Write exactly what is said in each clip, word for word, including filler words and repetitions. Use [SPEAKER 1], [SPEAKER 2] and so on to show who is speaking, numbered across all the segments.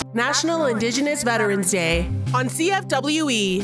[SPEAKER 1] National Indigenous Veterans Day on C F W E.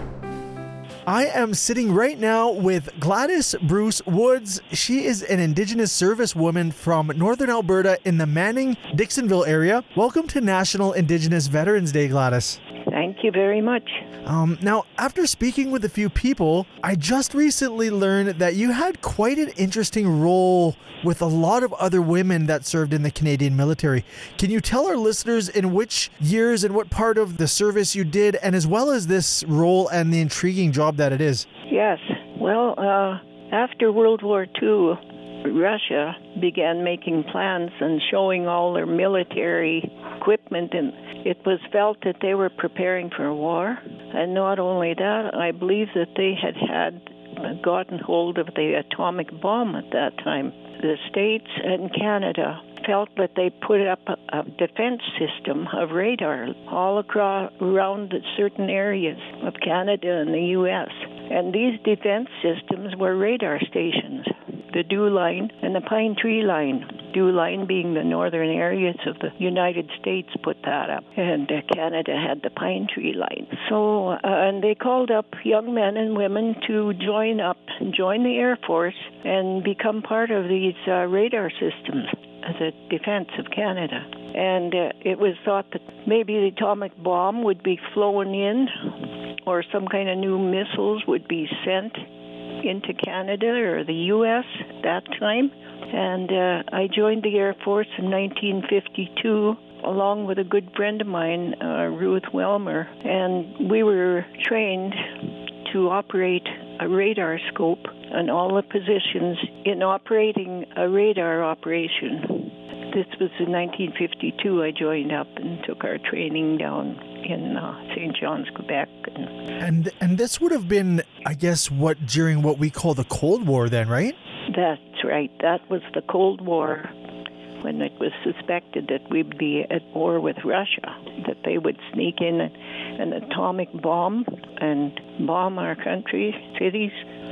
[SPEAKER 2] I am sitting right now with Gladys Bruce Woods. She is an Indigenous service woman from Northern Alberta in the Manning-Dixonville area. Welcome to National Indigenous Veterans Day, Gladys.
[SPEAKER 3] Thank you very much.
[SPEAKER 2] Um, now, after speaking with a few people, I just recently learned that you had quite an interesting role with a lot of other women that served in the Canadian military. Can you tell our listeners in which years and what part of the service you did, and as well as this role and the intriguing job that it is?
[SPEAKER 3] Yes. Well, uh, after World War Two, Russia began making plans and showing all their military equipment, and it was felt that they were preparing for war. And not only that, I believe that they had had gotten hold of the atomic bomb at that time. The States and Canada felt that they put up a, a defense system of radar all across around certain areas of Canada and the U S And these defense systems were radar stations, the Dew Line and the Pine Tree Line. Dew Line being the northern areas of the United States put that up, and uh, Canada had the Pine Tree Line. So, uh, and they called up young men and women to join up, join the Air Force, and become part of these uh, radar systems as a defense of Canada. And uh, it was thought that maybe the atomic bomb would be flown in, or some kind of new missiles would be sent into Canada or the U S at that time. And uh, I joined the Air Force in nineteen fifty-two along with a good friend of mine, uh, Ruth Welmer, and we were trained to operate a radar scope on all the positions in operating a radar operation. This was in nineteen fifty-two. I joined up and took our training down in uh, Saint John's, Quebec.
[SPEAKER 2] And and this would have been, I guess, what during what we call the Cold War then, right?
[SPEAKER 3] That's right. That was the Cold War, when it was suspected that we'd be at war with Russia, that they would sneak in an atomic bomb and bomb our country, cities.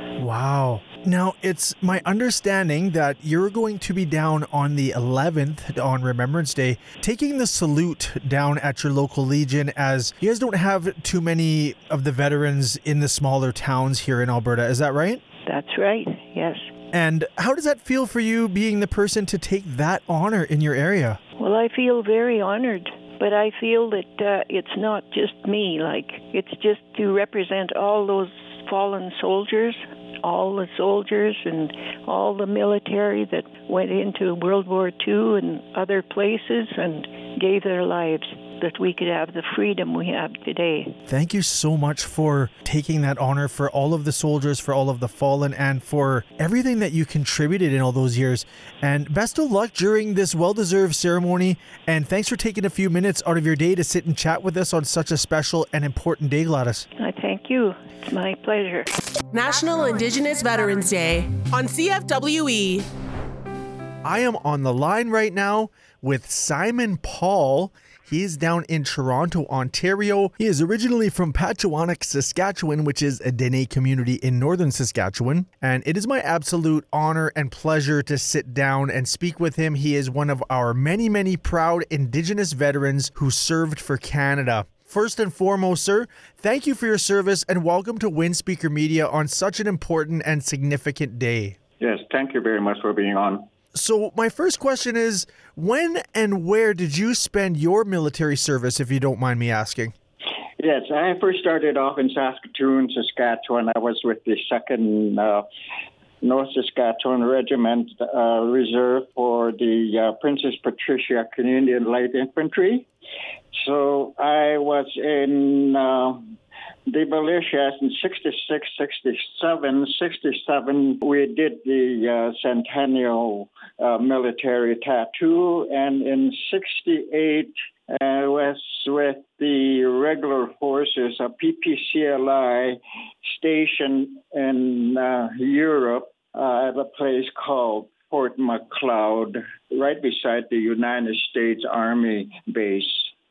[SPEAKER 2] Wow. Now, it's my understanding that you're going to be down on the eleventh on Remembrance Day, taking the salute down at your local Legion, as you guys don't have too many of the veterans in the smaller towns here in Alberta. Is that right?
[SPEAKER 3] That's right, yes.
[SPEAKER 2] And how does that feel for you, being the person to take that honor in your area?
[SPEAKER 3] Well, I feel very honored. But I feel that uh, it's not just me, like, it's just to represent all those fallen soldiers, all the soldiers and all the military that went into World War Two and other places and gave their lives, that we could have the freedom we have today.
[SPEAKER 2] Thank you so much for taking that honor, for all of the soldiers, for all of the fallen, and for everything that you contributed in all those years. And best of luck during this well-deserved ceremony. And thanks for taking a few minutes out of your day to sit and chat with us on such a special and important day, Gladys.
[SPEAKER 3] I thank you. It's my pleasure.
[SPEAKER 1] National Indigenous Veterans Day on C F W E.
[SPEAKER 2] I am on the line right now with Simon Paul. He is down in Toronto, Ontario. He is originally from Pachawanik, Saskatchewan, which is a Dene community in northern Saskatchewan. And it is my absolute honor and pleasure to sit down and speak with him. He is one of our many, many proud Indigenous veterans who served for Canada. First and foremost, sir, thank you for your service and welcome to Windspeaker Media on such an important and significant day.
[SPEAKER 4] Yes, thank you very much for being on.
[SPEAKER 2] So my first question is, when and where did you spend your military service, if you don't mind me asking?
[SPEAKER 4] Yes, I first started off in Saskatoon, Saskatchewan. I was with the second uh, North Saskatchewan Regiment uh, Reserve for the uh, Princess Patricia Canadian Light Infantry. So I was in uh, the militias in sixty-six, sixty-seven. sixty-seven, we did the uh, Centennial uh, military tattoo, and in sixty-eight, I was with the regular forces, a P P C L I station in uh, Europe uh, at a place called Fort Macleod, right beside the United States Army base.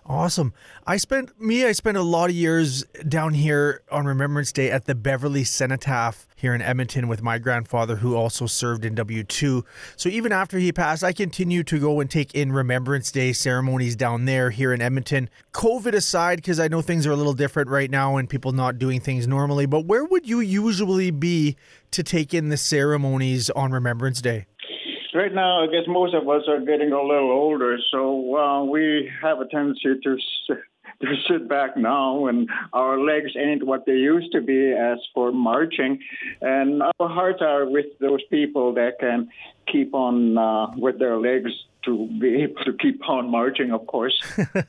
[SPEAKER 2] Awesome. I spent me. I spent a lot of years down here on Remembrance Day at the Beverly Cenotaph here in Edmonton with my grandfather, who also served in W two. So even after he passed, I continue to go and take in Remembrance Day ceremonies down there here in Edmonton. COVID aside, because I know things are a little different right now and people not doing things normally. But where would you usually be to take in the ceremonies on Remembrance Day?
[SPEAKER 4] Right now, I guess most of us are getting a little older, so uh, we have a tendency to s- to sit back now, and our legs ain't what they used to be as for marching, and our hearts are with those people that can keep on uh, with their legs to be able to keep on marching, of course.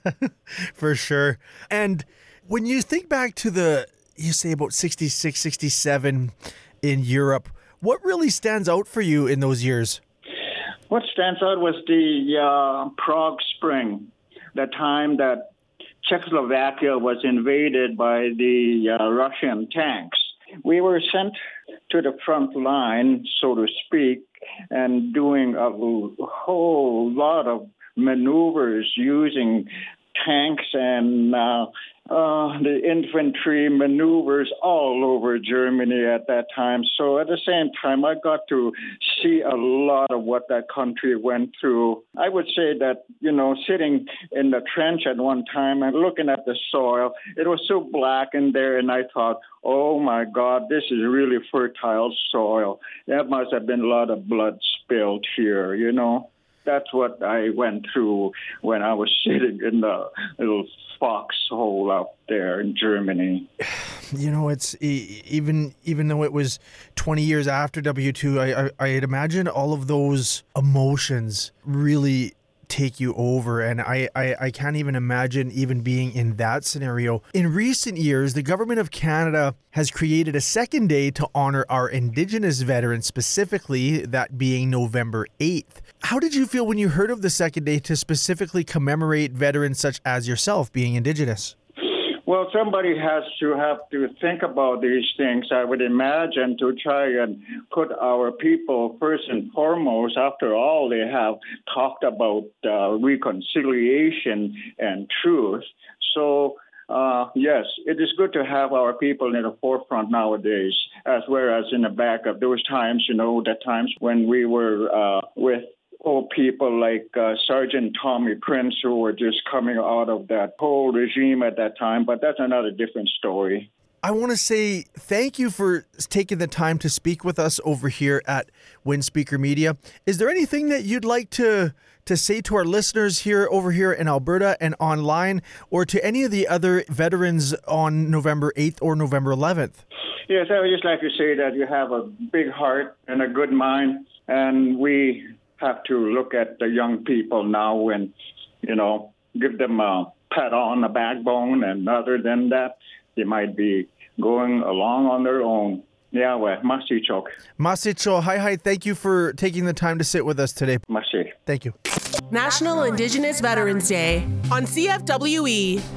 [SPEAKER 2] For sure. And when you think back to the, you say about sixty-six, sixty-seven in Europe, what really stands out for you in those years?
[SPEAKER 4] What stands out was the uh, Prague Spring, the time that Czechoslovakia was invaded by the uh, Russian tanks. We were sent to the front line, so to speak, and doing a whole lot of maneuvers using tanks and uh, uh, the infantry maneuvers all over Germany at that time. So at the same time, I got to see a lot of what that country went through. I would say that, you know, sitting in the trench at one time and looking at the soil, it was so black in there, and I thought, oh my God, this is really fertile soil. There must have been a lot of blood spilled here, you know. That's what I went through when I was sitting in the little foxhole out there in Germany.
[SPEAKER 2] You know, it's even even though it was twenty years after W two, I, I, I'd imagine all of those emotions really take you over. And I, I, I can't even imagine even being in that scenario. In recent years, the government of Canada has created a second day to honor our Indigenous veterans, specifically that being November eighth. How did you feel when you heard of the second day to specifically commemorate veterans such as yourself being Indigenous?
[SPEAKER 4] Well, somebody has to have to think about these things, I would imagine, to try and put our people first and foremost. After all, they have talked about uh, reconciliation and truth. So, uh, yes, it is good to have our people in the forefront nowadays, as well as in the back of those times, you know, the times when we were uh, with old people like uh, Sergeant Tommy Prince, who were just coming out of that whole regime at that time. But that's another different story.
[SPEAKER 2] I want to say thank you for taking the time to speak with us over here at Windspeaker Media. Is there anything that you'd like to to say to our listeners here over here in Alberta and online, or to any of the other veterans on November eighth or November eleventh?
[SPEAKER 4] Yes, I would just like to say that you have a big heart and a good mind, and we have to look at the young people now and, you know, give them a pat on the backbone. And other than that, they might be going along on their own. Yeah, well, masichok.
[SPEAKER 2] Masicho, hi, hi. Thank you for taking the time to sit with us today.
[SPEAKER 4] Masi.
[SPEAKER 2] Thank you.
[SPEAKER 1] National Indigenous Veterans Day on C F W E.